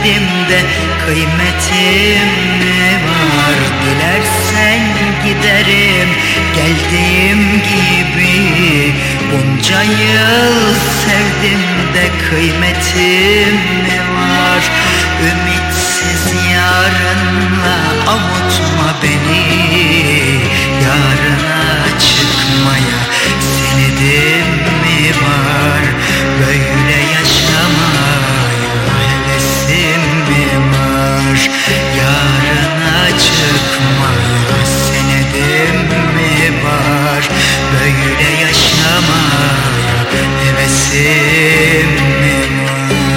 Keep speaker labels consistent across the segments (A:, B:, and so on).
A: sevdim de kıymetim mi var? Dilersen giderim geldiğim gibi. Bunca yıl sevdim de kıymetim mi var? Ümitsiz yarınla avutma beni. Yarına çıkmaya senedim mi var? Böyle yaşamaya hevesim mi var? Yarına çıkmaya senedim mi var? Böyle yaşamaya hevesim mi var?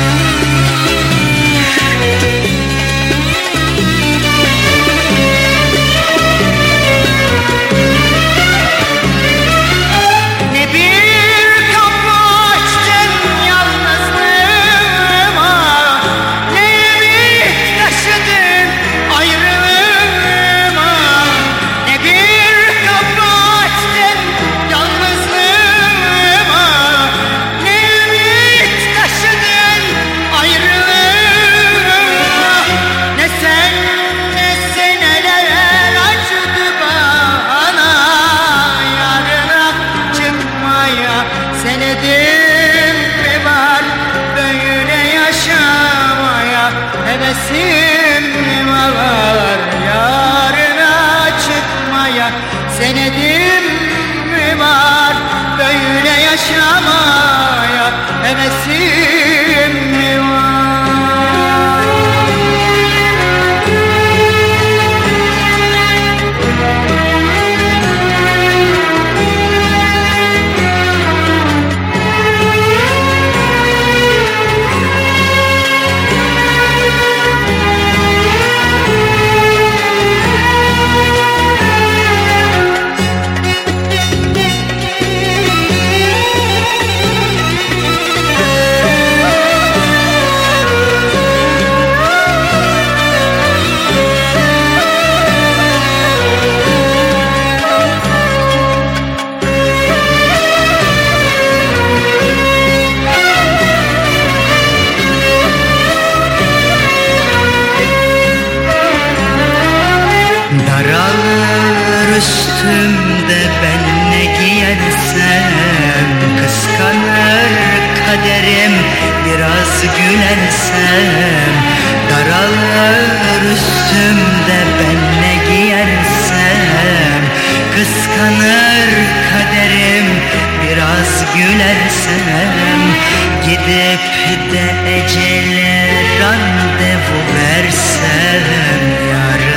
B: Senedim mi var böyle yaşamaya? Hevesim mi var yarına çıkmaya? Senedim mi var böyle yaşamaya? Hevesim mi var?
A: Daralır üstümde ben ne giyersem, kıskanır kaderim biraz gülersem. Daralır üstümde ben ne giyersem, kıskanır kaderim biraz gülersem. Gidip de ecele randevu versem yarın